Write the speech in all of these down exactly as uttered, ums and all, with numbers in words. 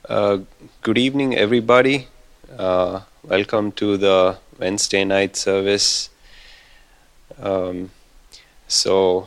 Uh, Good evening, everybody. Uh, welcome to the Wednesday night service. Um, so,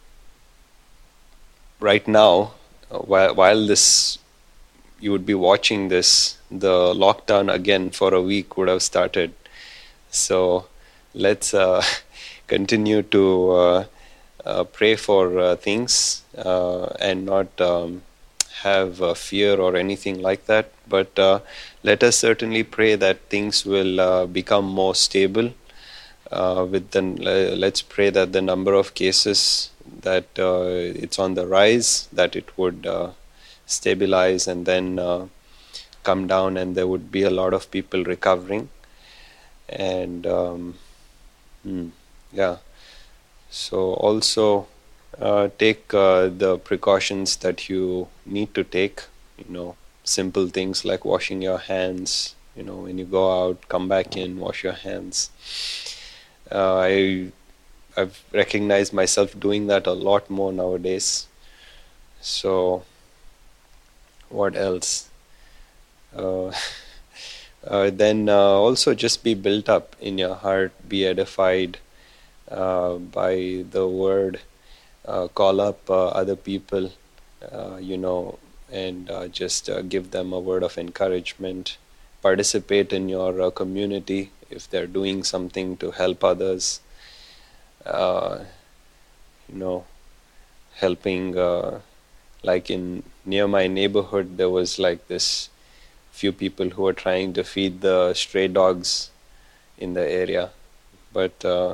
right now, uh, while, while this you would be watching this, the lockdown again for a week would have started. So, let's uh, continue to uh, uh, pray for uh, things uh, and not um, have uh, fear or anything like that. But uh, let us certainly pray that things will uh, become more stable. Uh, with the, uh, let's pray that the number of cases that uh, it's on the rise, that it would uh, stabilize and then uh, come down, and there would be a lot of people recovering. And um, hmm, yeah, so also uh, take uh, the precautions that you need to take. You know, simple things like washing your hands. You know, when you go out, come back in, wash your hands. Uh, I I've recognized myself doing that a lot more nowadays. So, what else? Uh, uh, then uh, also just be built up in your heart, be edified uh, by the word. Uh, call up uh, other people, uh, you know, and uh, just uh, give them a word of encouragement. Participate in your uh, community if they're doing something to help others. Uh, you know, helping, uh, like in near my neighborhood, there was like this few people who were trying to feed the stray dogs in the area, but uh,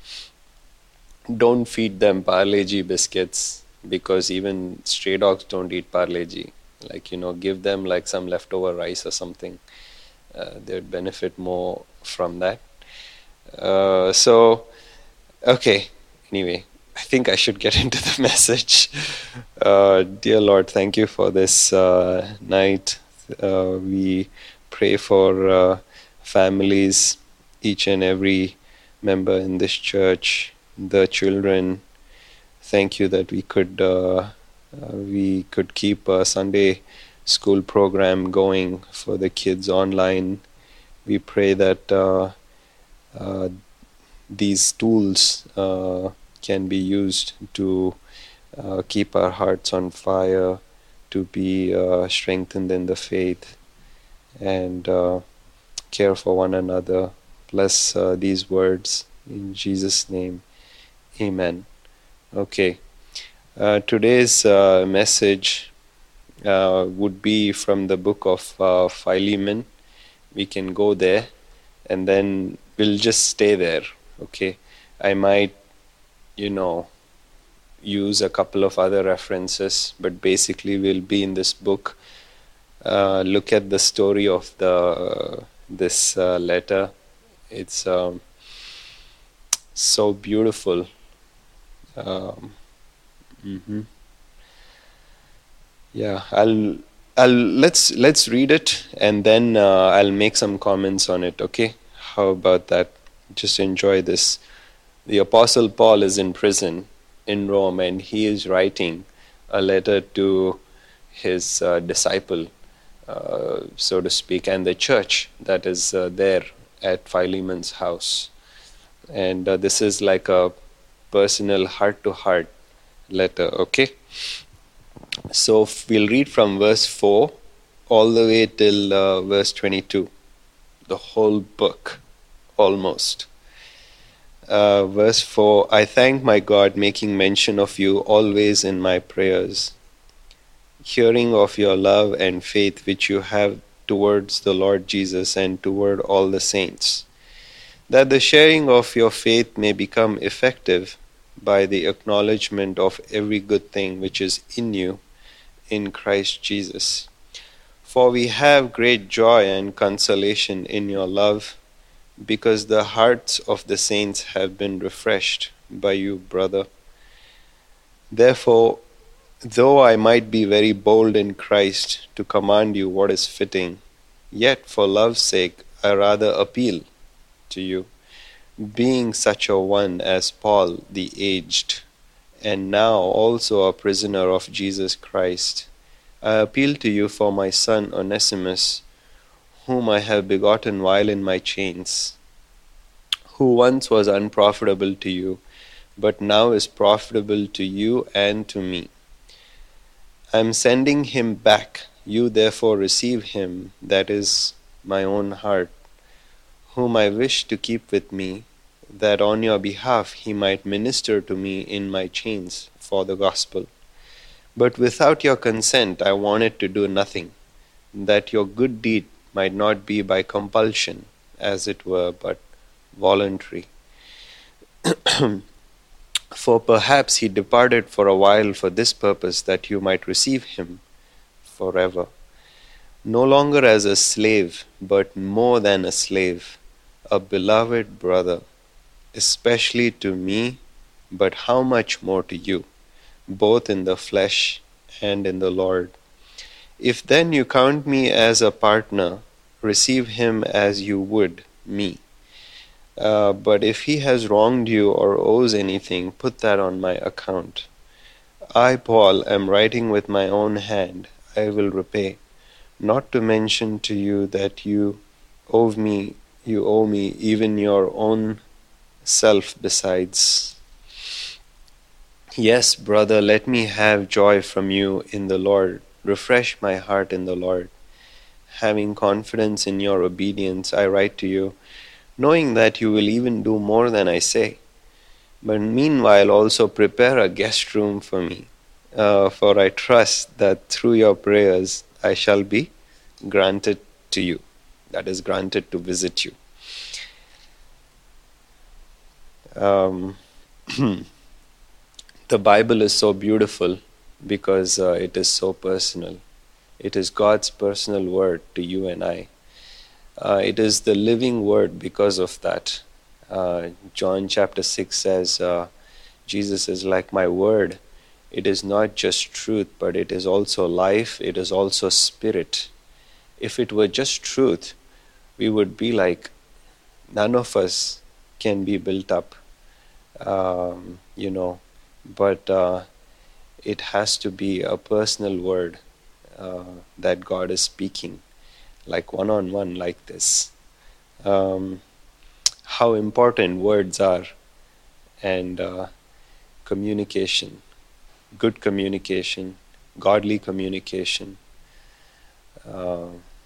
don't feed them Parle-G biscuits, because even stray dogs don't eat Parle-G. Like, you know, give them like some leftover rice or something. Uh, they'd benefit more from that. Uh, so, okay, anyway, I think I should get into the message. Uh, dear Lord, thank you for this uh, night. Uh, we pray for uh, families, each and every member in this church, the children. Thank you that we could uh, uh, we could keep a Sunday school program going for the kids online. We pray that uh, uh, these tools uh, can be used to uh, keep our hearts on fire, to be uh, strengthened in the faith, and uh, care for one another. Bless uh, these words in Jesus' name. Amen. Okay. Uh, today's uh, message uh, would be from the book of uh, Philemon. We can go there and then we'll just stay there. Okay. I might, you know, use a couple of other references, but basically we'll be in this book. Uh, look at the story of the uh, this uh, letter. It's um, so beautiful. Um, mm-hmm. Yeah, I'll I'll let's let's read it and then uh, I'll make some comments on it. Okay, how about that? Just enjoy this. The Apostle Paul is in prison in Rome, and he is writing a letter to his uh, disciple, uh, so to speak, and the church that is uh, there at Philemon's house. And uh, this is like a personal heart-to-heart letter, okay? So we'll read from verse four all the way till uh, verse twenty-two, the whole book, almost. Uh, verse four, I thank my God, making mention of you always in my prayers, hearing of your love and faith which you have towards the Lord Jesus and toward all the saints, that the sharing of your faith may become effective by the acknowledgement of every good thing which is in you in Christ Jesus. For we have great joy and consolation in your love, because the hearts of the saints have been refreshed by you, brother. Therefore, though I might be very bold in Christ to command you what is fitting, yet for love's sake I rather appeal to you, being such a one as Paul the aged, and now also a prisoner of Jesus Christ, I appeal to you for my son Onesimus, whom I have begotten while in my chains, who once was unprofitable to you, but now is profitable to you and to me. I am sending him back. You therefore receive him, that is my own heart, whom I wish to keep with me, that on your behalf he might minister to me in my chains for the gospel. But without your consent I wanted to do nothing, that your good deed might not be by compulsion, as it were, but voluntary. For perhaps he departed for a while for this purpose, that you might receive him forever, no longer as a slave, but more than a slave, a beloved brother, especially to me, but how much more to you, both in the flesh and in the Lord. If then you count me as a partner, receive him as you would me. Uh, but if he has wronged you or owes anything, put that on my account. I, Paul, am writing with my own hand. I will repay. Not to mention to you that you owe me, you owe me even your own self besides. Yes, brother, let me have joy from you in the Lord. Refresh my heart in the Lord. Having confidence in your obedience, I write to you, knowing that you will even do more than I say. But meanwhile also prepare a guest room for me, uh, for I trust that through your prayers I shall be granted to you, that is, granted to visit you. Um, the Bible is so beautiful because uh, it is so personal. It is God's personal word to you and I. Uh, it is the living word because of that. Uh, John chapter six says, uh, Jesus is like my word. It is not just truth, but it is also life. It is also spirit. If it were just truth, we would be like, none of us can be built up, um, you know, but uh, it has to be a personal word uh, that God is speaking, like one-on-one like this. Um, how important words are, and uh, communication, good communication, godly communication. Uh,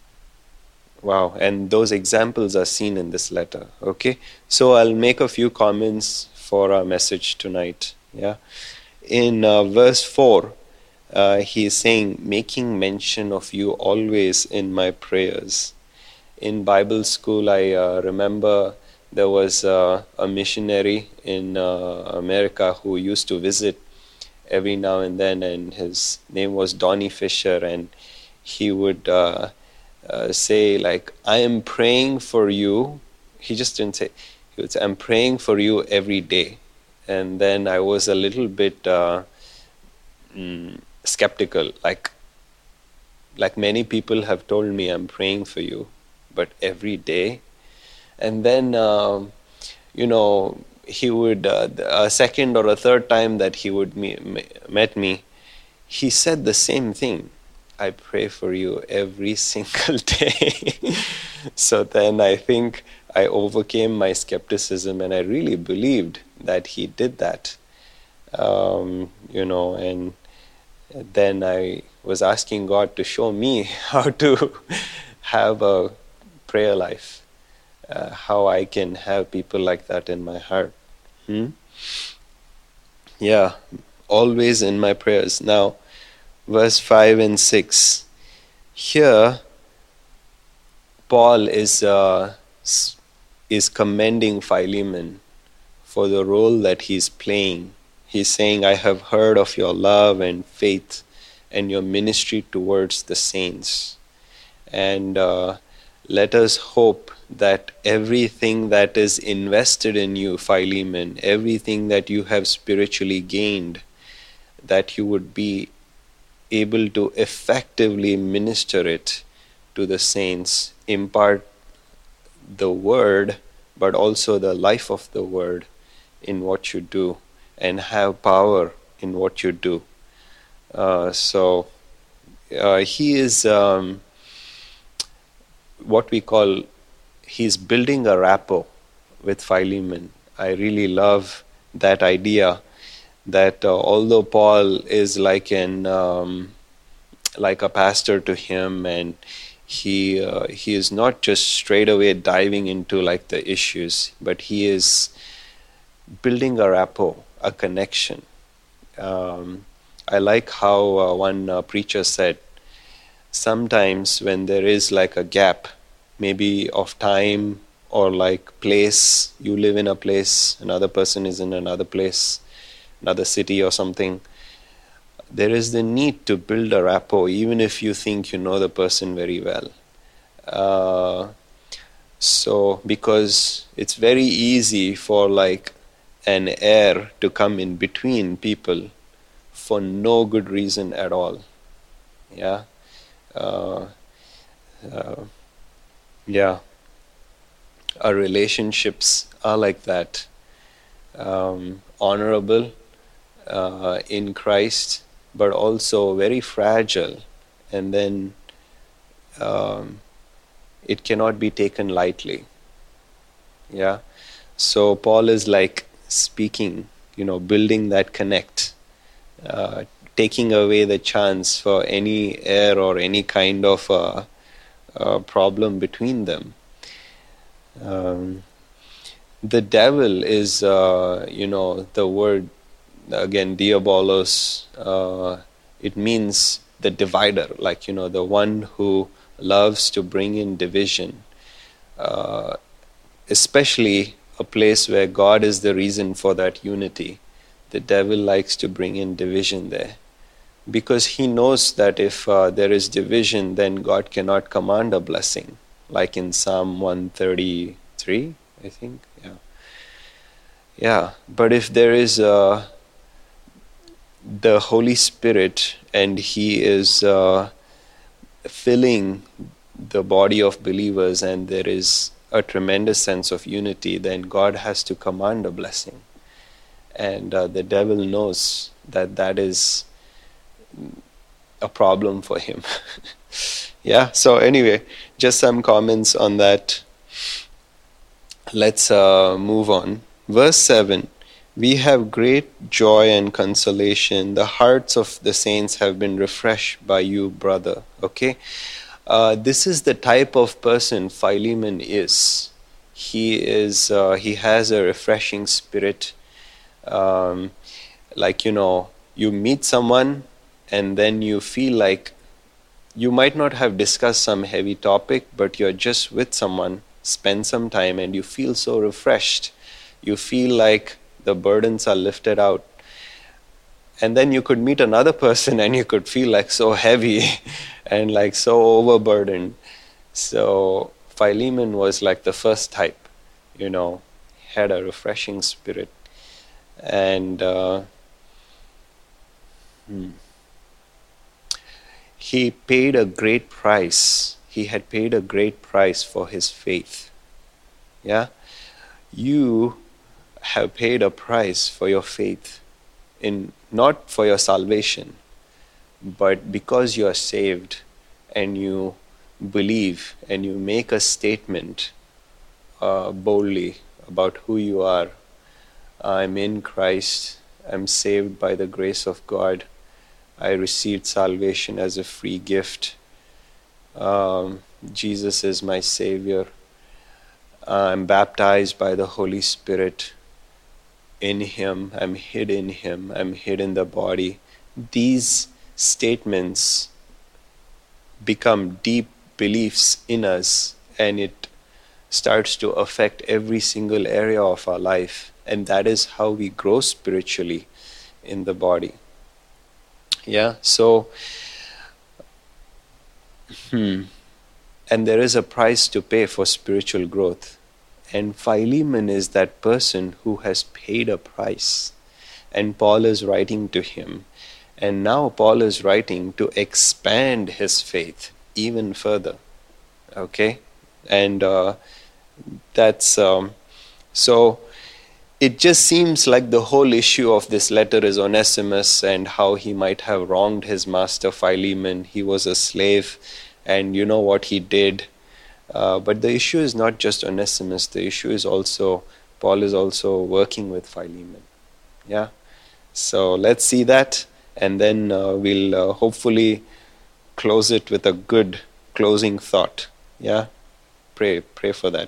wow, and those examples are seen in this letter. Okay, so I'll make a few comments for our message tonight. Yeah, in uh, verse four, uh, he is saying, making mention of you always in my prayers. In Bible school, I uh, remember there was uh, a missionary in uh, America who used to visit every now and then, and his name was Donnie Fisher, and he would uh, uh, say, like, I am praying for you. He just didn't say, he would say, I'm praying for you every day. And then I was a little bit uh, mm, skeptical, like, like many people have told me, I'm praying for you, but every day. And then, uh, you know, he would, uh, a second or a third time that he would me, me, met me, he said the same thing. I pray for you every single day. So then I think I overcame my skepticism, and I really believed that he did that. Um, you know, and then I was asking God to show me how to have a prayer life. Uh, how I can have people like that in my heart. Hmm? Yeah, always in my prayers. Now, verse five and six. Here, Paul is uh, is commending Philemon for the role that he's playing. He's saying, I have heard of your love and faith and your ministry towards the saints. And uh, let us hope that everything that is invested in you, Philemon, everything that you have spiritually gained, that you would be able to effectively minister it to the saints, impart the word, but also the life of the word in what you do, and have power in what you do. Uh, so uh, he is um, what we call, he's building a rapport with Philemon. I really love that idea that uh, although Paul is like an um, like a pastor to him, and he uh, he is not just straight away diving into like the issues, but he is building a rapport, a connection. Um, I like how uh, one uh, preacher said, sometimes when there is like a gap, maybe of time or like place, you live in a place, another person is in another place, another city or something, there is the need to build a rapport, even if you think you know the person very well. Uh, so, because it's very easy for like an air to come in between people for no good reason at all. Yeah. Uh, uh, yeah. Our relationships are like that. Um, honorable uh, in Christ, but also very fragile, and then um, it cannot be taken lightly. Yeah. So Paul is like speaking, you know, building that connect, uh, taking away the chance for any error or any kind of uh, uh, problem between them. Um, the devil is, uh, you know, the word, again, diabolos, uh, it means the divider, like, you know, the one who loves to bring in division, uh, especially a place where God is the reason for that unity. The devil likes to bring in division there, because he knows that if uh, there is division, then God cannot command a blessing, like in Psalm one thirty-three, I think. Yeah. Yeah. But if there is uh, the Holy Spirit, and He is uh, filling the body of believers, and there is a tremendous sense of unity, then God has to command a blessing. And uh, the devil knows that that is a problem for him. Yeah, so anyway, just some comments on that. Let's uh, move on. Verse seven, we have great joy and consolation. The hearts of the saints have been refreshed by you, brother. Okay? Uh, this is the type of person Philemon is. He is. Uh, he has a refreshing spirit. Um, like, you know, you meet someone and then you feel like you might not have discussed some heavy topic, but you're just with someone, spend some time, and you feel so refreshed. You feel like the burdens are lifted out. And then you could meet another person and you could feel like so heavy and like so overburdened. So Philemon was like the first type, you know, had a refreshing spirit. And uh, hmm. he paid a great price. He had paid a great price for his faith. Yeah? You have paid a price for your faith, in not for your salvation, but because you are saved and you believe and you make a statement uh, boldly about who you are. I'm in Christ. I'm saved by the grace of God. I received salvation as a free gift. Um, Jesus is my Savior. I'm baptized by the Holy Spirit. In Him, I'm hid in Him, I'm hid in the body. These statements become deep beliefs in us, and it starts to affect every single area of our life. And that is how we grow spiritually in the body. Yeah, so, hmm, and there is a price to pay for spiritual growth. And Philemon is that person who has paid a price. And Paul is writing to him. And now Paul is writing to expand his faith even further. Okay? And uh, that's, um, so it just seems like the whole issue of this letter is Onesimus and how he might have wronged his master Philemon. He was a slave, and you know what he did. Uh, but the issue is not just Onesimus. The issue is also, Paul is also working with Philemon. Yeah. So let's see that, and then uh, we'll uh, hopefully close it with a good closing thought. Yeah. Pray, pray for that.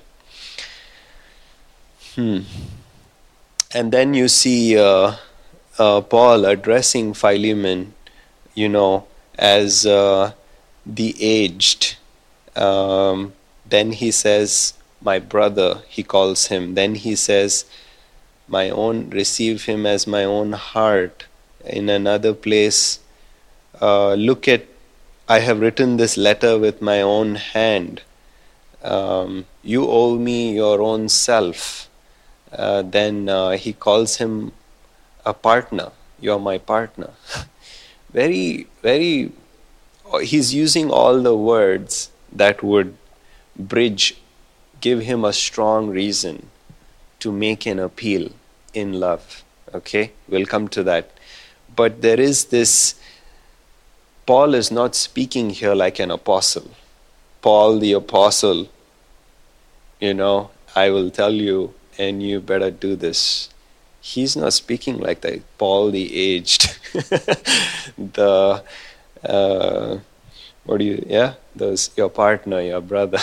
Hmm. And then you see uh, uh, Paul addressing Philemon, you know, as uh, the aged. Um, then he says, my brother, he calls him. Then he says, my own, receive him as my own heart. In another place, uh, look at, I have written this letter with my own hand. Um, you owe me your own self. Uh, then uh, he calls him a partner. You're my partner. very, very, he's using all the words that would bridge, give him a strong reason to make an appeal in love. Okay, we'll come to that. But there is this, Paul is not speaking here like an apostle. Paul the apostle, you know, I will tell you, and you better do this. He's not speaking like that. Paul the aged, the, uh, what do you, yeah, those, your partner, your brother.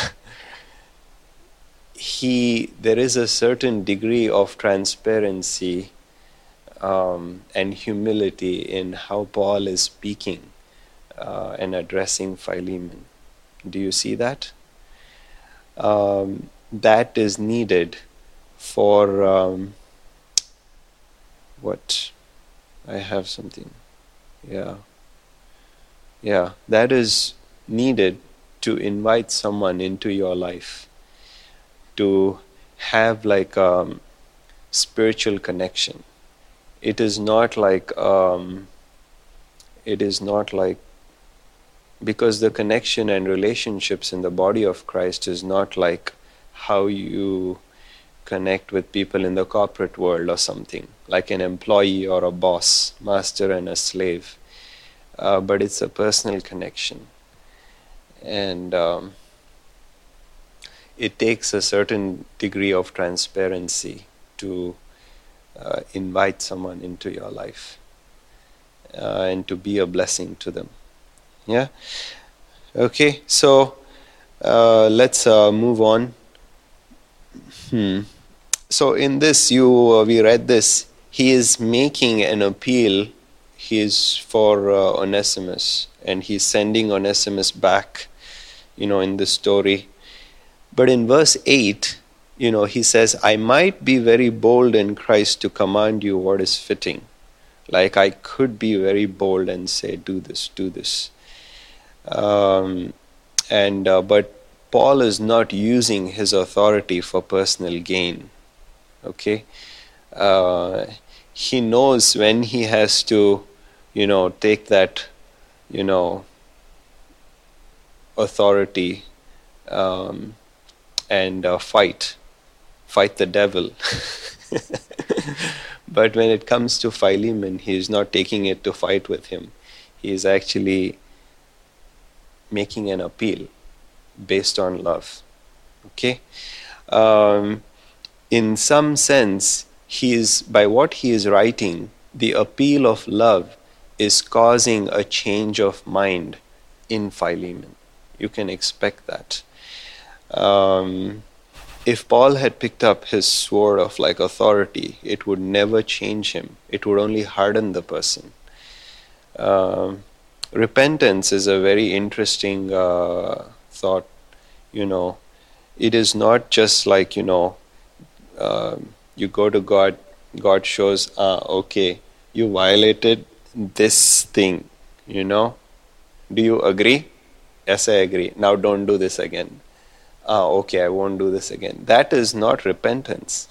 He, there is a certain degree of transparency um, and humility in how Paul is speaking uh, and addressing Philemon. Do you see that? Um, that is needed for um, what? I have something. Yeah. Yeah, that is needed to invite someone into your life, to have like a um, spiritual connection. It is not like, um, it is not like, because the connection and relationships in the body of Christ is not like how you connect with people in the corporate world or something, like an employee or a boss, master and a slave. Uh, but it's a personal connection. And um, it takes a certain degree of transparency to uh, invite someone into your life uh, and to be a blessing to them. Yeah? Okay, so uh, let's uh, move on. Hmm. So in this, you uh, we read this, he is making an appeal. He is for uh, Onesimus, and he's sending Onesimus back, you know, in the story. But in verse eight, you know, he says, I might be very bold in Christ to command you what is fitting. Like I could be very bold and say, do this, do this. Um, and uh, but Paul is not using his authority for personal gain. Okay? Uh, he knows when he has to, you know, take that, you know, authority um, and uh, fight, fight the devil. But when it comes to Philemon, he is not taking it to fight with him. He is actually making an appeal based on love. Okay? Um, in some sense, he is, by what he is writing, the appeal of love is causing a change of mind in Philemon. You can expect that. Um, if Paul had picked up his sword of like authority, it would never change him. It would only harden the person. Um, repentance is a very interesting uh, thought. You know, it is not just like, you know, uh, you go to God, God shows, ah, okay, you violated this thing, you know. Do you agree? Yes, I agree. Now don't do this again. Ah, okay, I won't do this again. That is not repentance.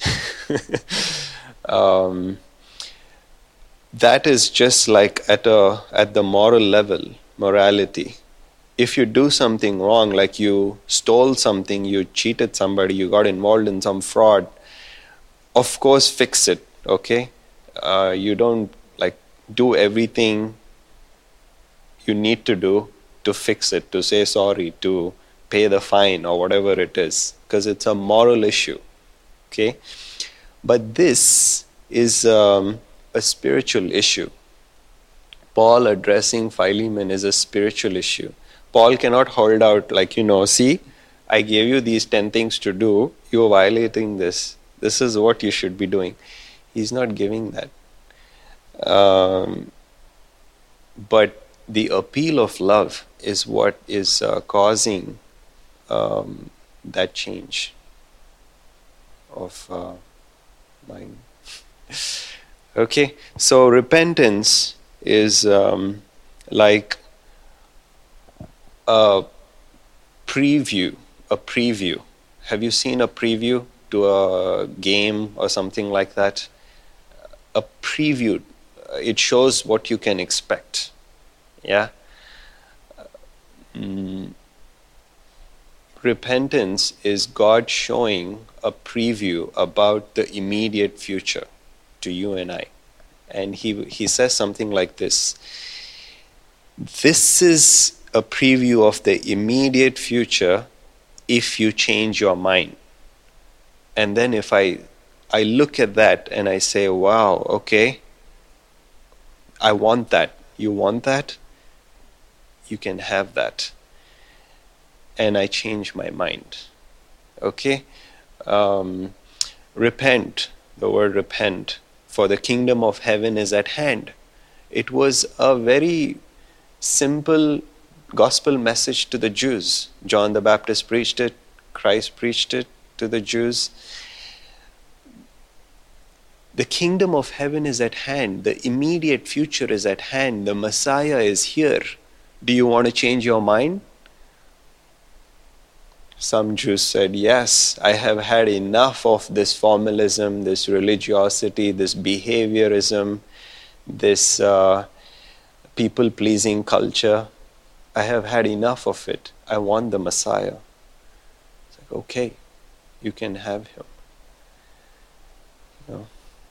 um, that is just like at a at the moral level, morality. If you do something wrong, like you stole something, you cheated somebody, you got involved in some fraud, of course, fix it, okay? Uh, you don't like do everything you need to do to fix it, to say sorry, to pay the fine or whatever it is, because it's a moral issue, okay? But this is um, a spiritual issue. Paul addressing Philemon is a spiritual issue. Paul cannot hold out like, you know, see, I gave you these ten things to do, you're violating this. This is what you should be doing. He's not giving that. Um, but the appeal of love is what is uh, causing um, that change of uh, mind. Okay, so repentance is um, like a preview, a preview. Have you seen a preview to a game or something like that? A preview, it shows what you can expect. Yeah. Mm. Repentance is God showing a preview about the immediate future to you and I. And he he says something like this. This is a preview of the immediate future if you change your mind. And then if I I look at that and I say, wow, okay, I want that. You want that? You can have that. And I change my mind. Okay? Um, repent, the word repent, for the kingdom of heaven is at hand. It was a very simple gospel message to the Jews. John the Baptist preached it, Christ preached it to the Jews. The kingdom of heaven is at hand. The immediate future is at hand. The Messiah is here. Do you want to change your mind? Some Jews said, yes, I have had enough of this formalism, this religiosity, this behaviorism, this uh, people-pleasing culture. I have had enough of it. I want the Messiah. It's like, okay, you can have him. You know?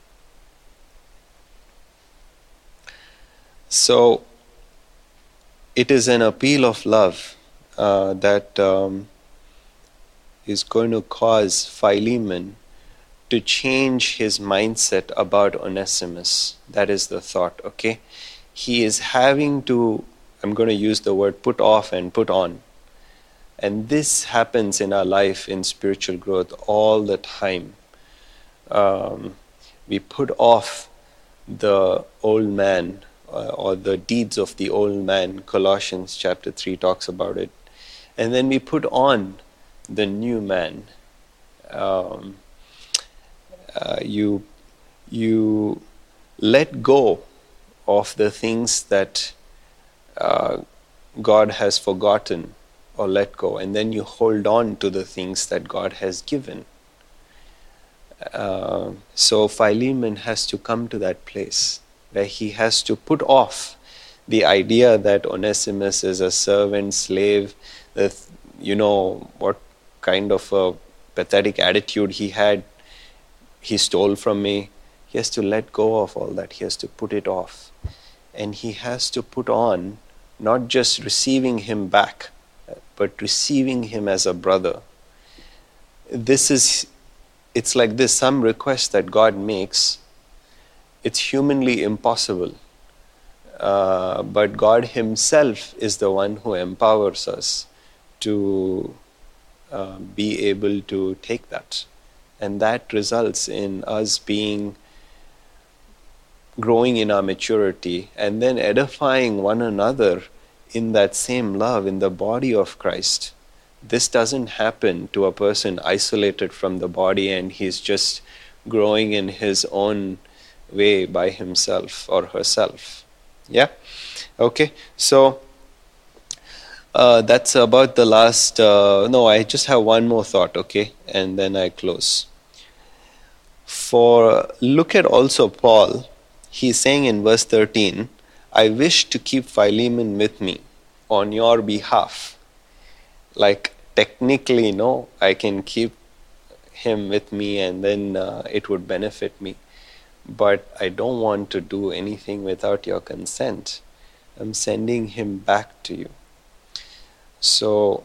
So, it is an appeal of love uh, that um, is going to cause Philemon to change his mindset about Onesimus. That is the thought, okay? He is having to, I'm going to use the word put off and put on. And this happens in our life in spiritual growth all the time. Um, we put off the old man uh, or the deeds of the old man. Colossians chapter three talks about it. And then we put on the new man. Um, uh, you, you let go of the things that uh, God has forgotten or let go, and then you hold on to the things that God has given. Uh, so Philemon has to come to that place where he has to put off the idea that Onesimus is a servant, slave, that, you know, what kind of a pathetic attitude he had, he stole from me. He has to let go of all that. He has to put it off. And he has to put on not just receiving him back, but receiving him as a brother. This is, it's like this, some request that God makes, it's humanly impossible. Uh, but God himself is the one who empowers us to uh, be able to take that. And that results in us being, growing in our maturity, and then edifying one another in that same love in the body of Christ. This doesn't happen to a person isolated from the body and he's just growing in his own way by himself or herself. Yeah? Okay, so uh, that's about the last, uh, no, I just have one more thought, okay, and then I close. For, look at also Paul, he's saying in verse thirteen, I wish to keep Philemon with me on your behalf. Like technically, no, I can keep him with me, and then uh, it would benefit me. But I don't want to do anything without your consent. I'm sending him back to you. So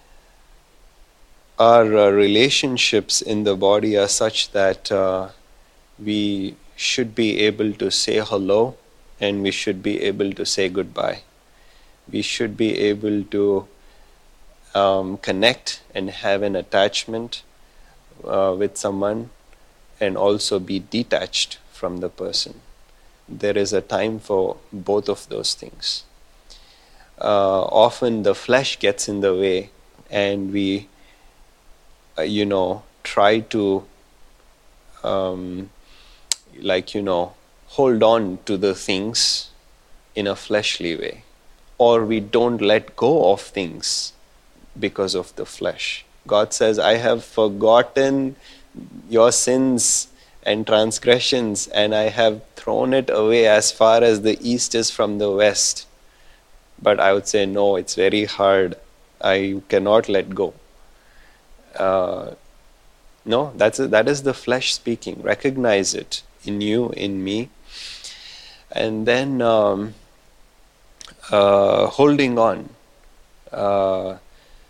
our uh, relationships in the body are such that uh, we should be able to say hello, and we should be able to say goodbye. We should be able to um, connect and have an attachment uh, with someone, and also be detached from the person. There is a time for both of those things. Uh, often the flesh gets in the way, and we, uh, you know, try to, um, like, you know, hold on to the things in a fleshly way. Or we don't let go of things because of the flesh. God says, I have forgotten your sins and transgressions, and I have thrown it away as far as the east is from the west. But I would say, no, it's very hard. I cannot let go. Uh, no, that's a, that is the flesh speaking. Recognize it in you, in me. And then um, uh, holding on. Uh,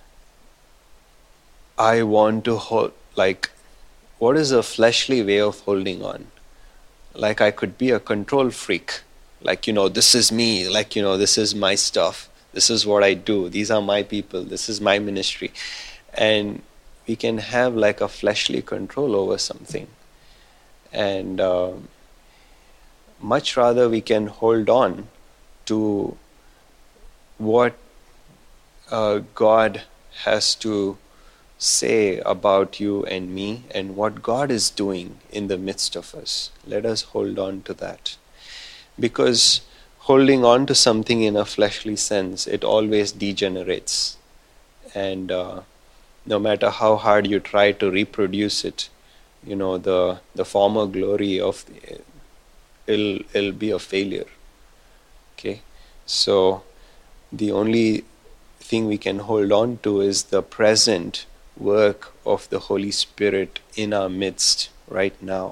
I want to hold, like, what is a fleshly way of holding on? Like, I could be a control freak. Like, you know, this is me. Like, you know, this is my stuff. This is what I do. These are my people. This is my ministry. And we can have like a fleshly control over something. And uh, much rather we can hold on to what uh, God has to say about you and me, and what God is doing in the midst of us. Let us hold on to that. Because holding on to something in a fleshly sense, it always degenerates. And uh, no matter how hard you try to reproduce it, you know, the, the former glory of the, it'll, it'll be a failure. Okay? So the only thing we can hold on to is the present work of the Holy Spirit in our midst right now.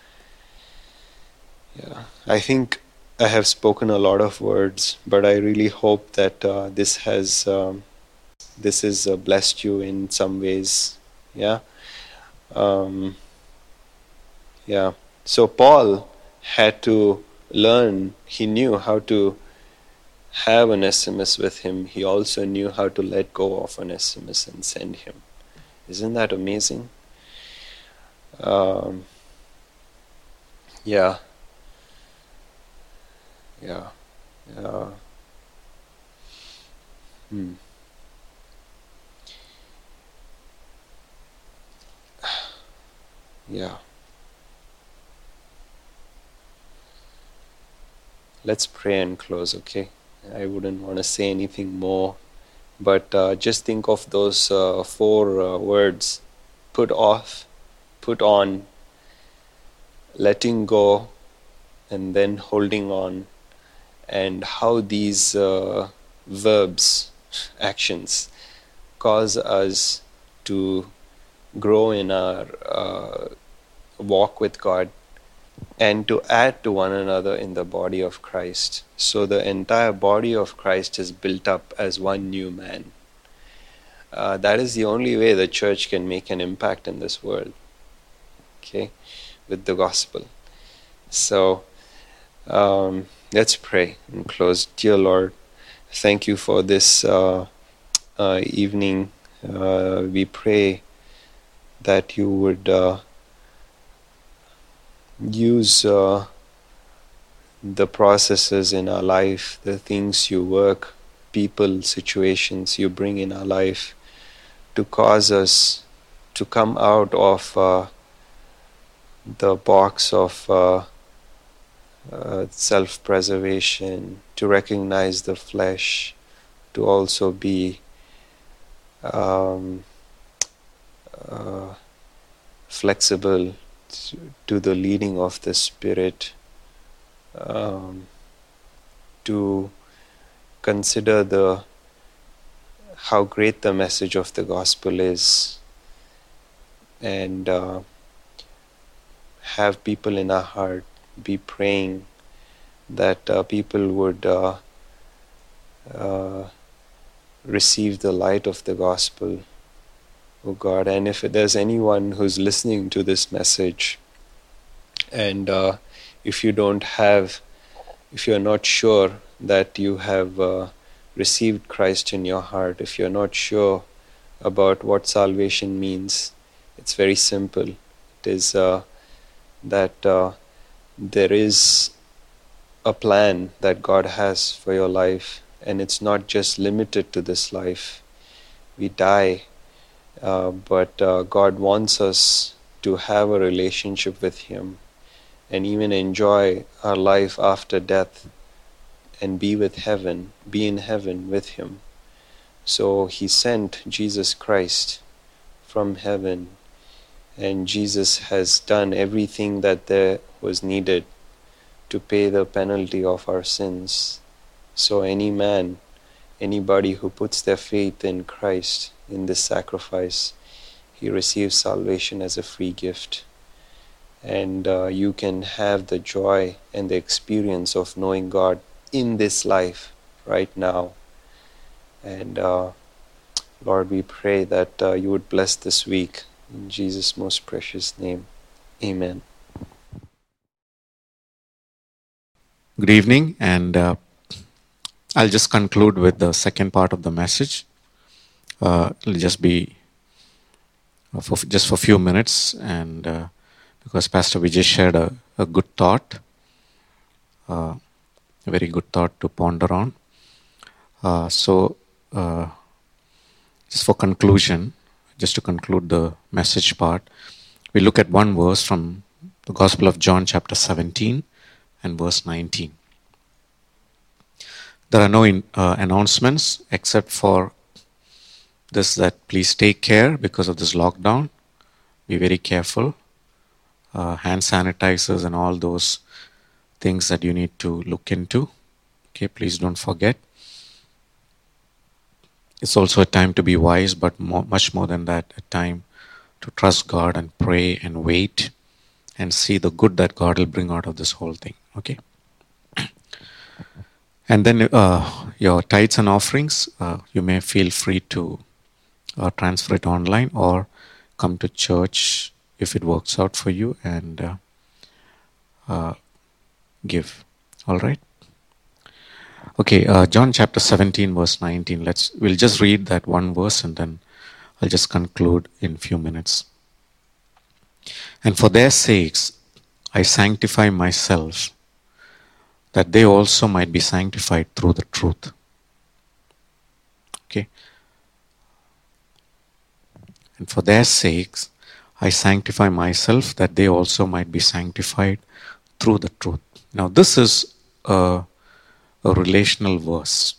Yeah, I think I have spoken a lot of words, but I really hope that uh, this has um, this has uh, blessed you in some ways. Yeah, um, yeah. So Paul had to learn. He knew how to have Onesimus with him. He also knew how to let go of Onesimus and send him. Isn't that amazing? Um, yeah. Yeah. Yeah. Hmm. Yeah. Let's pray and close, okay? I wouldn't want to say anything more, but uh, just think of those uh, four uh, words: put off, put on, letting go, and then holding on, and how these uh, verbs, actions, cause us to grow in our uh, walk with God, and to add to one another in the body of Christ. So the entire body of Christ is built up as one new man. Uh, that is the only way the church can make an impact in this world, okay, with the gospel. So um, let's pray and close. Dear Lord, thank you for this uh, uh, evening. Uh, we pray that you would uh, use uh, the processes in our life, the things you work, people, situations you bring in our life to cause us to come out of uh, the box of uh, uh, self-preservation, to recognize the flesh, to also be um, uh, flexible to the leading of the Spirit, um, to consider the how great the message of the gospel is, and uh, have people in our heart be praying that uh, people would uh, uh, receive the light of the gospel, oh God. And if there's anyone who's listening to this message, and uh, if you don't have, if you're not sure that you have uh, received Christ in your heart, if you're not sure about what salvation means, it's very simple. It is uh, that uh, there is a plan that God has for your life, and it's not just limited to this life. We die, uh, but uh, God wants us to have a relationship with Him and even enjoy our life after death and be with heaven, be in heaven with Him. So He sent Jesus Christ from heaven, and Jesus has done everything that there was needed to pay the penalty of our sins. So any man, anybody who puts their faith in Christ, in this sacrifice, he receives salvation as a free gift. And uh, you can have the joy and the experience of knowing God in this life right now. And uh, Lord, we pray that uh, you would bless this week in Jesus' most precious name. Amen. Good evening, and uh, I'll just conclude with the second part of the message. Uh, it'll just be for just for a few minutes, and uh, because Pastor Vijay shared a, a good thought, uh, a very good thought to ponder on. Uh, so, uh, just for conclusion, just to conclude the message part, we look at one verse from the Gospel of John, chapter seventeen. And verse nineteen. There are no in, uh, announcements except for this, that please take care because of this lockdown. Be very careful. Uh, hand sanitizers and all those things that you need to look into. Okay, please don't forget. It's also a time to be wise, but more, much more than that, a time to trust God and pray and wait and see the good that God will bring out of this whole thing. Okay. And then uh, your tithes and offerings, uh, you may feel free to uh, transfer it online or come to church if it works out for you and uh, uh, give. All right. Okay. Uh, John chapter seventeen, verse nineteen. Let's. We'll just read that one verse and then I'll just conclude in a few minutes. And for their sakes, I sanctify myself, that they also might be sanctified through the truth. Okay. And for their sakes, I sanctify myself, that they also might be sanctified through the truth. Now, this is a, a relational verse.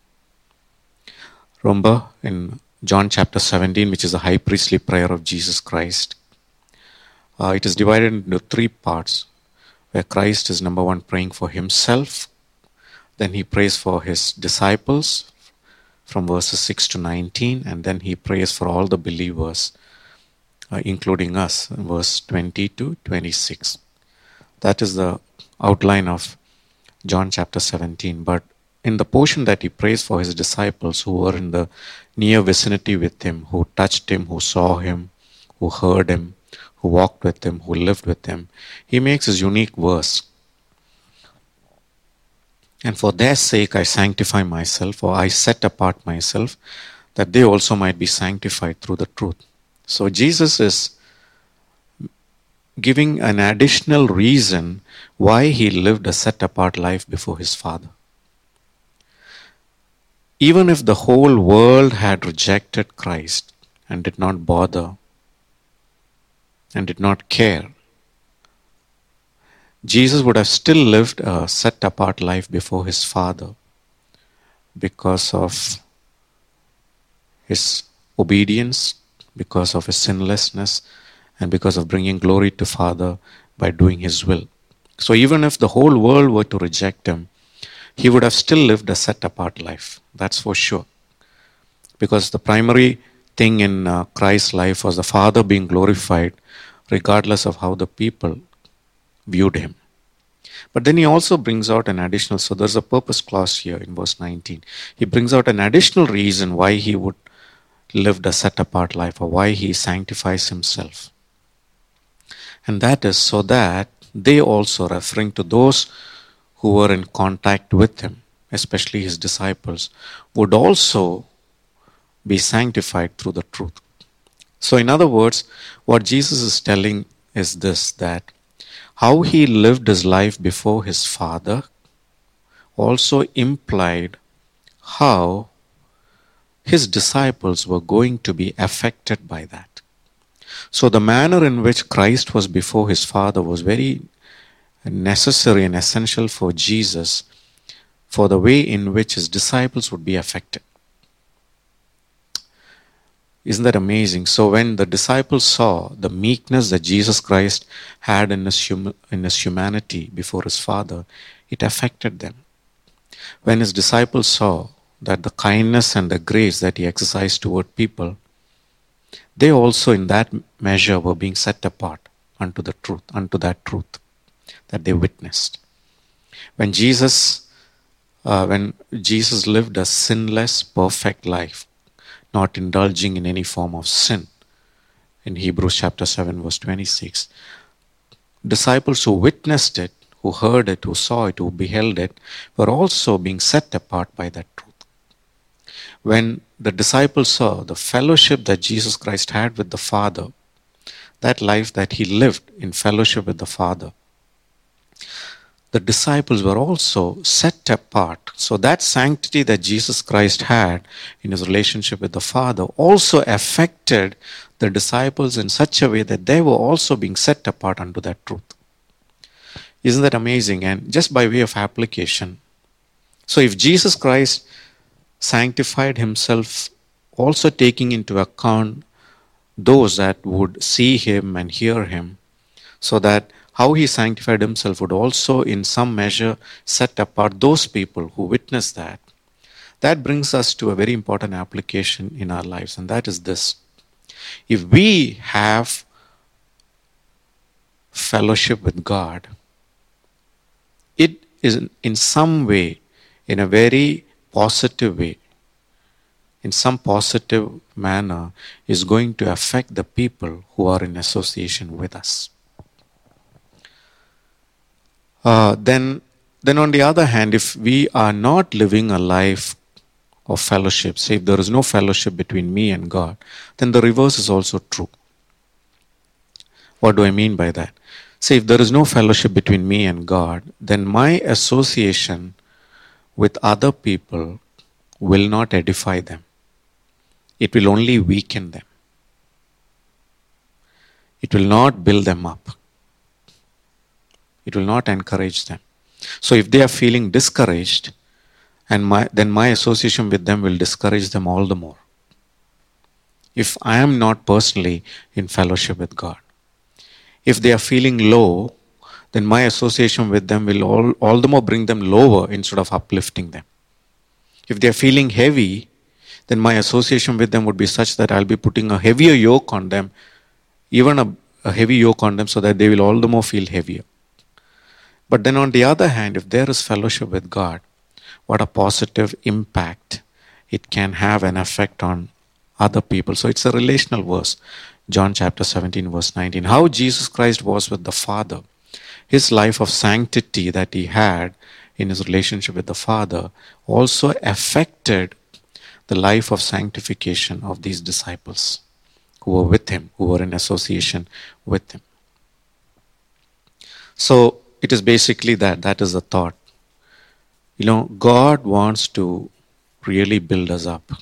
Remember in John chapter seventeen, which is the high priestly prayer of Jesus Christ, uh, it is divided into three parts, where Christ is, number one, praying for himself. Then he prays for his disciples from verses six to nineteen. And then he prays for all the believers, uh, including us, verse twenty to twenty-six. That is the outline of John chapter seventeen. But in the portion that he prays for his disciples who were in the near vicinity with him, who touched him, who saw him, who heard him, who walked with him, who lived with him, he makes his unique verse. And for their sake I sanctify myself, or I set apart myself, that they also might be sanctified through the truth. So Jesus is giving an additional reason why he lived a set apart life before his Father. Even if the whole world had rejected Christ and did not bother and did not care, Jesus would have still lived a set apart life before his Father because of his obedience, because of his sinlessness, and because of bringing glory to Father by doing his will. So even if the whole world were to reject him, he would have still lived a set apart life. That's for sure. Because the primary thing in uh, Christ's life was the Father being glorified regardless of how the people viewed him. But then he also brings out an additional, so there's a purpose clause here in verse nineteen. He brings out an additional reason why he would live a set apart life, or why he sanctifies himself. And that is so that they also, referring to those who were in contact with him, especially his disciples, would also be sanctified through the truth. So in other words, what Jesus is telling is this, that how he lived his life before his Father also implied how his disciples were going to be affected by that. So the manner in which Christ was before his Father was very necessary and essential for Jesus, for the way in which his disciples would be affected. Isn't that amazing? So when the disciples saw the meekness that Jesus Christ had in his, hum- in his humanity before his Father, it affected them. When his disciples saw that the kindness and the grace that he exercised toward people, they also in that measure were being set apart unto the truth, unto that truth that they witnessed. When Jesus, uh, when Jesus lived a sinless, perfect life, not indulging in any form of sin, in Hebrews chapter seven verse twenty-six, disciples who witnessed it, who heard it, who saw it, who beheld it, were also being set apart by that truth. When the disciples saw the fellowship that Jesus Christ had with the Father, that life that he lived in fellowship with the Father, the disciples were also set apart. So that sanctity that Jesus Christ had in his relationship with the Father also affected the disciples in such a way that they were also being set apart unto that truth. Isn't that amazing? And just by way of application, so if Jesus Christ sanctified himself, also taking into account those that would see him and hear him, so that how he sanctified himself would also in some measure set apart those people who witnessed that. That brings us to a very important application in our lives, and that is this. If we have fellowship with God, it is in some way, in a very positive way, in some positive manner, is going to affect the people who are in association with us. Uh, then, then on the other hand, if we are not living a life of fellowship, say if there is no fellowship between me and God, then the reverse is also true. What do I mean by that? Say if there is no fellowship between me and God, then my association with other people will not edify them. It will only weaken them. It will not build them up. It will not encourage them. So if they are feeling discouraged, and my, then my association with them will discourage them all the more. If I am not personally in fellowship with God. If they are feeling low, then my association with them will all, all the more bring them lower instead of uplifting them. If they are feeling heavy, then my association with them would be such that I'll be putting a heavier yoke on them, even a, a heavy yoke on them, so that they will all the more feel heavier. But then on the other hand, if there is fellowship with God, what a positive impact it can have an effect on other people. So it's a relational verse. John chapter seventeen verse nineteen. How Jesus Christ was with the Father. His life of sanctity that he had in his relationship with the Father also affected the life of sanctification of these disciples who were with him, who were in association with him. So it is basically that. That is the thought. You know, God wants to really build us up.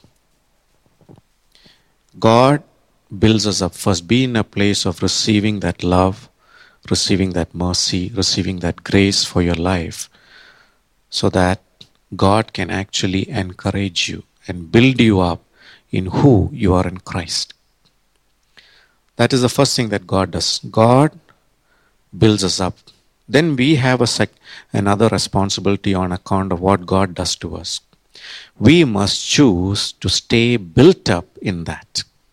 God builds us up. First, be in a place of receiving that love, receiving that mercy, receiving that grace for your life, so that God can actually encourage you and build you up in who you are in Christ. That is the first thing that God does. God builds us up. Then we have a sec- another responsibility on account of what God does to us. We must choose to stay built up in that.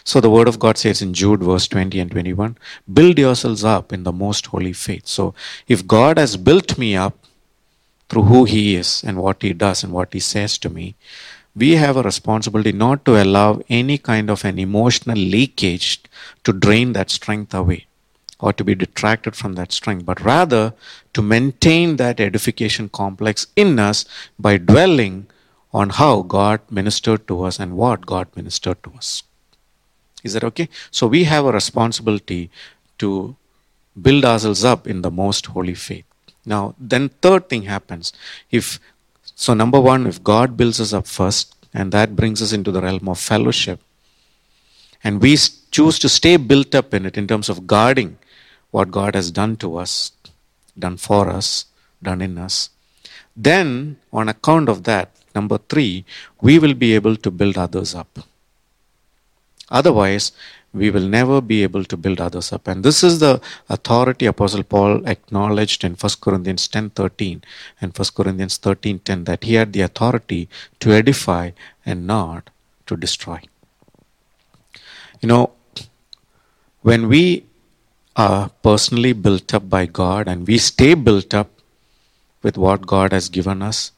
So the word of God says in Jude verse twenty and twenty-one, build yourselves up in the most holy faith. So if God has built me up through who he is and what he does and what he says to me, we have a responsibility not to allow any kind of an emotional leakage to drain that strength away or to be detracted from that strength, but rather to maintain that edification complex in us by dwelling on how God ministered to us and what God ministered to us. Is that okay? So we have a responsibility to build ourselves up in the most holy faith. Now, then third thing happens. If so, number one, if God builds us up first, and that brings us into the realm of fellowship, and we choose to stay built up in it in terms of guarding what God has done to us, done for us, done in us, then on account of that, number three, we will be able to build others up. Otherwise, we will never be able to build others up. And this is the authority Apostle Paul acknowledged in First Corinthians ten thirteen and First Corinthians thirteen ten, that he had the authority to edify and not to destroy. You know, when we are personally built up by God and we stay built up with what God has given us,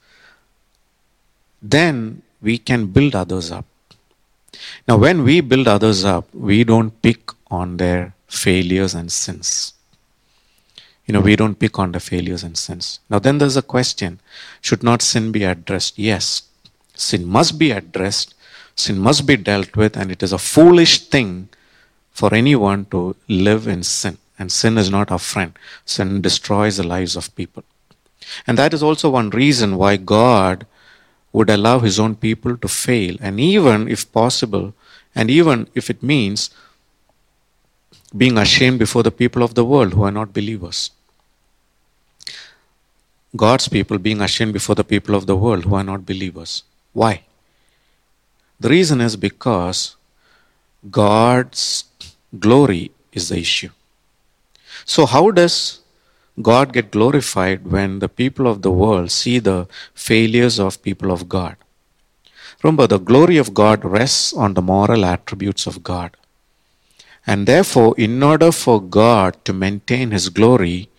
then we can build others up. Now, when we build others up, we don't pick on their failures and sins. You know, we don't pick on the failures and sins. Now, then there's a question. Should not sin be addressed? Yes. Sin must be addressed. Sin must be dealt with. And it is a foolish thing for anyone to live in sin. And sin is not our friend. Sin destroys the lives of people. And that is also one reason why God would allow his own people to fail, and even if possible, and even if it means being ashamed before the people of the world who are not believers. God's people being ashamed before the people of the world who are not believers. Why? The reason is because God's glory is the issue. So how does God get glorified when the people of the world see the failures of people of God? Remember, the glory of God rests on the moral attributes of God. And therefore, in order for God to maintain his glory,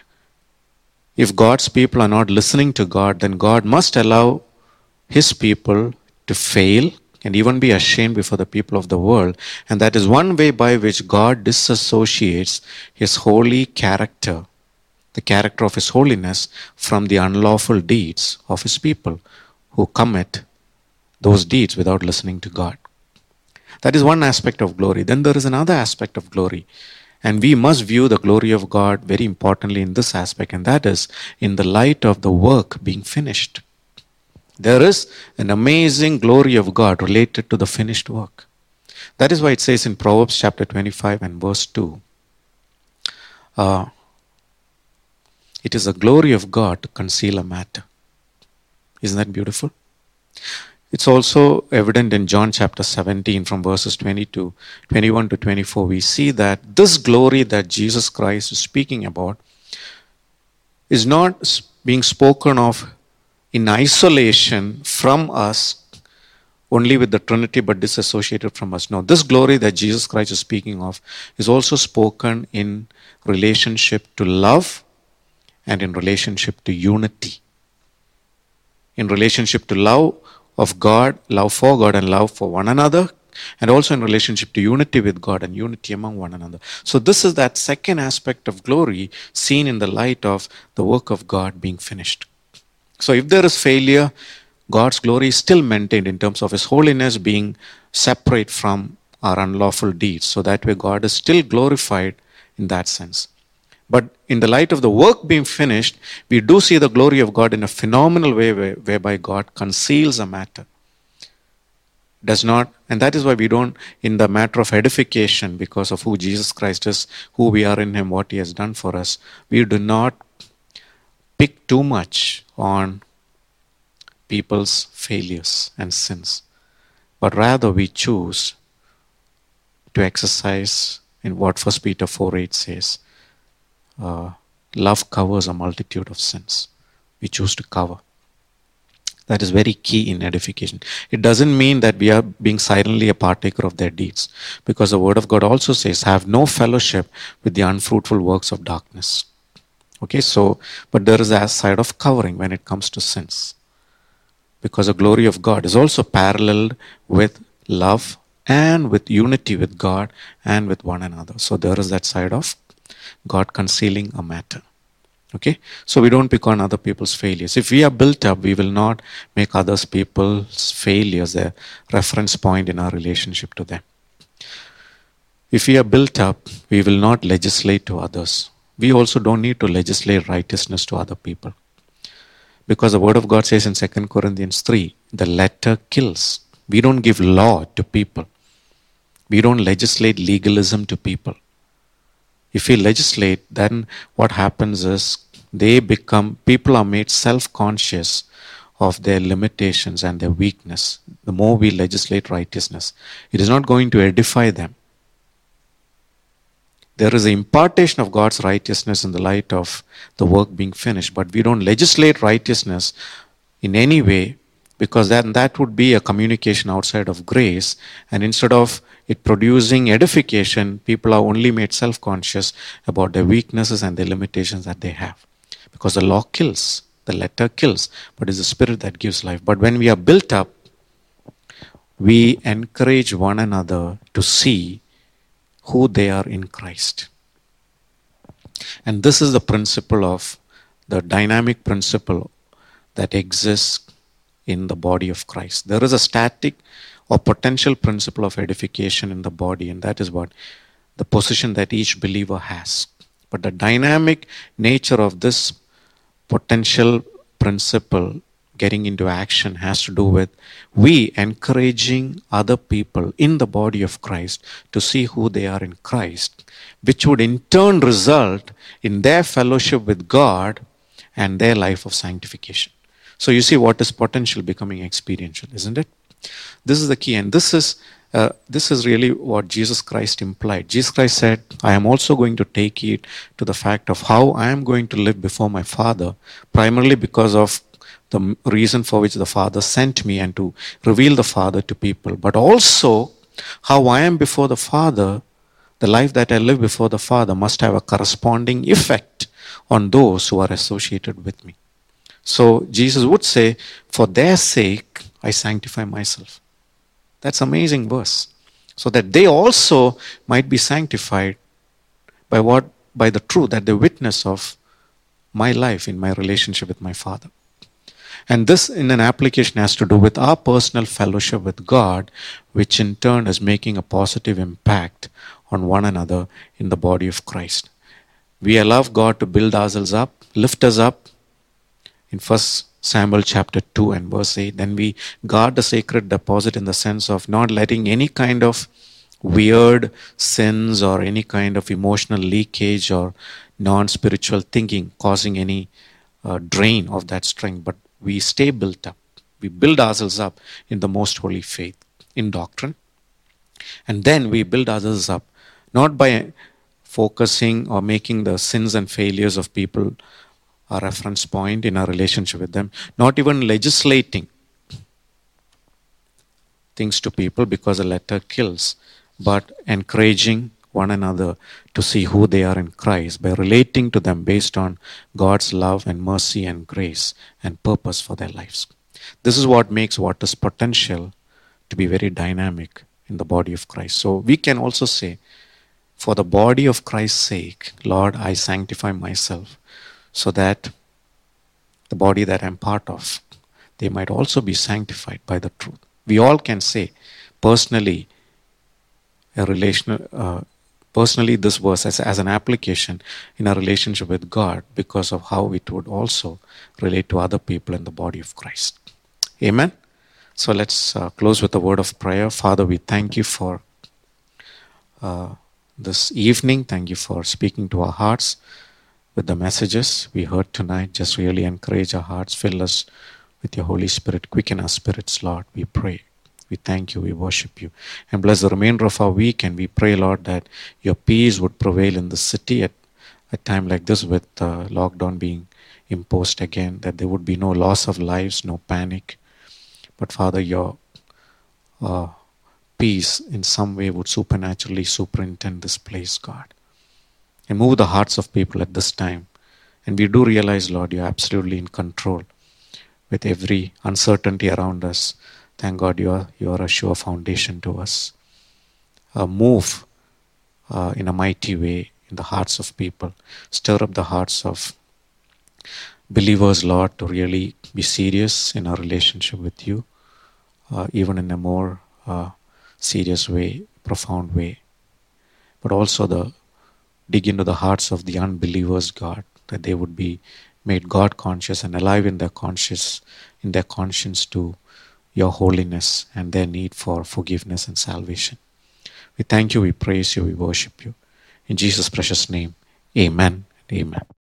if God's people are not listening to God, then God must allow his people to fail and even be ashamed before the people of the world. And that is one way by which God disassociates his holy character, the character of his holiness, from the unlawful deeds of his people who commit those deeds without listening to God. That is one aspect of glory. Then there is another aspect of glory. And we must view the glory of God very importantly in this aspect, and that is in the light of the work being finished. There is an amazing glory of God related to the finished work. That is why it says in Proverbs chapter twenty-five and verse two, uh, it is the glory of God to conceal a matter. Isn't that beautiful? It's also evident in John chapter seventeen from verses twenty-two, twenty-one to twenty-four. We see that this glory that Jesus Christ is speaking about is not being spoken of in isolation from us, only with the Trinity, but disassociated from us. No, this glory that Jesus Christ is speaking of is also spoken in relationship to love and in relationship to unity. In relationship to love of God, love for God and love for one another, and also in relationship to unity with God and unity among one another. So this is that second aspect of glory seen in the light of the work of God being finished. So if there is failure, God's glory is still maintained in terms of his holiness being separate from our unlawful deeds. So that way God is still glorified in that sense. But in the light of the work being finished, we do see the glory of God in a phenomenal way whereby God conceals a matter. Does not, and that is why we don't, in the matter of edification, because of who Jesus Christ is, who we are in him, what he has done for us, we do not pick too much on people's failures and sins. But rather we choose to exercise in what First Peter four eight says. Uh, love covers a multitude of sins. We choose to cover. That is very key in edification. It doesn't mean that we are being silently a partaker of their deeds, because the Word of God also says, have no fellowship with the unfruitful works of darkness. Okay, so, but there is a side of covering when it comes to sins, because the glory of God is also paralleled with love and with unity with God and with one another. So there is that side of God concealing a matter. Okay, so we don't pick on other people's failures. If we are built up, we will not make others people's failures a reference point in our relationship to them. If we are built up, we will not legislate to others. We also don't need to legislate righteousness to other people. Because the Word of God says in Second Corinthians three, the letter kills. We don't give law to people. We don't legislate legalism to people. If we legislate, then what happens is they become, people are made self-conscious of their limitations and their weakness. The more we legislate righteousness, it is not going to edify them. There is an impartation of God's righteousness in the light of the work being finished, but we don't legislate righteousness in any way, because then that would be a communication outside of grace, and instead of it producing edification, people are only made self-conscious about their weaknesses and their limitations that they have. Because the law kills, the letter kills, but it's the Spirit that gives life. But when we are built up, we encourage one another to see who they are in Christ. And this is the principle of the dynamic principle that exists in the body of Christ. There is a static or potential principle of edification in the body, and that is what the position that each believer has. But the dynamic nature of this potential principle getting into action has to do with we encouraging other people in the body of Christ to see who they are in Christ, which would in turn result in their fellowship with God and their life of sanctification. So you see what is potential becoming experiential, isn't it? This is the key, and this is uh, this is really what Jesus Christ implied. Jesus Christ said, I am also going to take it to the fact of how I am going to live before my Father, primarily because of the reason for which the Father sent me and to reveal the Father to people, but also how I am before the Father, the life that I live before the Father must have a corresponding effect on those who are associated with me. So Jesus would say, for their sake, I sanctify myself. That's an amazing verse. So that they also might be sanctified by what? By the truth that they witness of my life in my relationship with my Father. And this in an application has to do with our personal fellowship with God, which in turn is making a positive impact on one another in the body of Christ. We allow God to build ourselves up, lift us up. In First Samuel chapter two and verse eight, then we guard the sacred deposit in the sense of not letting any kind of weird sins or any kind of emotional leakage or non-spiritual thinking causing any uh, drain of that strength, but we stay built up. We build ourselves up in the most holy faith, in doctrine. And then we build ourselves up, not by focusing or making the sins and failures of people a reference point in our relationship with them, not even legislating things to people because a letter kills, but encouraging one another to see who they are in Christ by relating to them based on God's love and mercy and grace and purpose for their lives. This is what makes what is potential to be very dynamic in the body of Christ. So we can also say, for the body of Christ's sake, Lord, I sanctify myself so that the body that I'm part of, they might also be sanctified by the truth. We all can say personally, a relational, uh, personally this verse as, as an application in our relationship with God because of how it would also relate to other people in the body of Christ. Amen? So let's uh, close with a word of prayer. Father, we thank you for uh, this evening. Thank you for speaking to our hearts with the messages we heard tonight. Just really encourage our hearts. Fill us with your Holy Spirit. Quicken our spirits, Lord. We pray. We thank you. We worship you. And bless the remainder of our week. And we pray, Lord, that your peace would prevail in the city at a time like this with uh, lockdown being imposed again, that there would be no loss of lives, no panic. But Father, your uh, peace in some way would supernaturally superintend this place, God, and move the hearts of people at this time. And we do realize, Lord, you're absolutely in control with every uncertainty around us. Thank God you're, you're a sure foundation to us. Uh, move uh, in a mighty way in the hearts of people. Stir up the hearts of believers, Lord, to really be serious in our relationship with you, uh, even in a more uh, serious way, profound way. But also the dig into the hearts of the unbelievers, God, that they would be made God conscious and alive in their conscious, in their conscience to your holiness and their need for forgiveness and salvation. We thank you, we praise you, we worship you. In Jesus' precious name, amen and amen.